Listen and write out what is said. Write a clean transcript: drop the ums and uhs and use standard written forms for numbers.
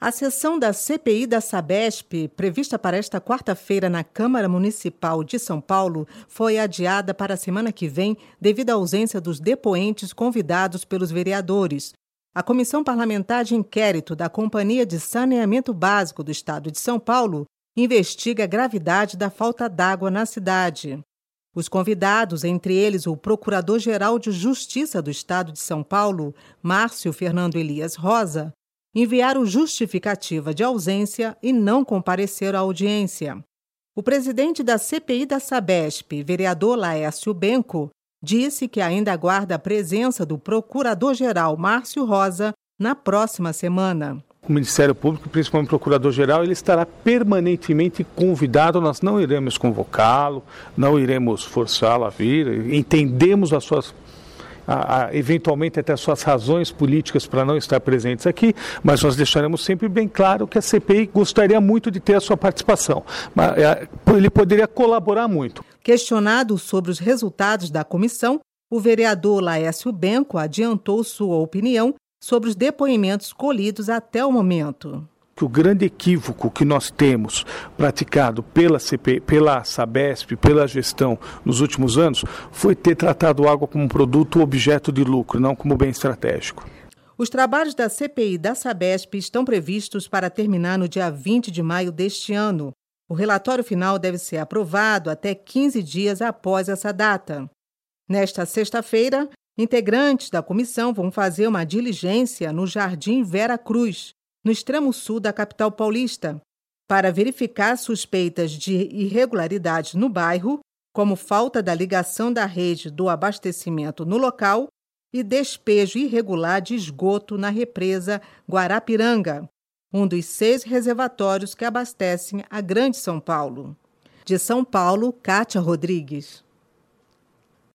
A sessão da CPI da Sabesp, prevista para esta quarta-feira na Câmara Municipal de São Paulo, foi adiada para a semana que vem devido à ausência dos depoentes convidados pelos vereadores. A Comissão Parlamentar de Inquérito da Companhia de Saneamento Básico do Estado de São Paulo investiga a gravidade da falta d'água na cidade. Os convidados, entre eles o Procurador-Geral de Justiça do Estado de São Paulo, Márcio Fernando Elias Rosa, enviaram justificativa de ausência e não compareceram à audiência. O presidente da CPI da Sabesp, vereador Laércio Benco, disse que ainda aguarda a presença do Procurador-Geral Márcio Rosa na próxima semana. O Ministério Público, principalmente o Procurador-Geral, ele estará permanentemente convidado, nós não iremos convocá-lo, não iremos forçá-lo a vir, entendemos as suas eventualmente até suas razões políticas para não estar presentes aqui, mas nós deixaremos sempre bem claro que a CPI gostaria muito de ter a sua participação, mas ele poderia colaborar muito. Questionado sobre os resultados da comissão, o vereador Laércio Benco adiantou sua opinião sobre os depoimentos colhidos até o momento. Que o grande equívoco que nós temos praticado pela CPI, pela Sabesp, pela gestão nos últimos anos, foi ter tratado a água como um produto objeto de lucro, não como bem estratégico. Os trabalhos da CPI da Sabesp estão previstos para terminar no dia 20 de maio deste ano. O relatório final deve ser aprovado até 15 dias após essa data. Nesta sexta-feira, integrantes da comissão vão fazer uma diligência no Jardim Vera Cruz, no extremo sul da capital paulista, para verificar suspeitas de irregularidades no bairro, como falta da ligação da rede do abastecimento no local e despejo irregular de esgoto na represa Guarapiranga, um dos 6 reservatórios que abastecem a Grande São Paulo. De São Paulo, Kátia Rodrigues.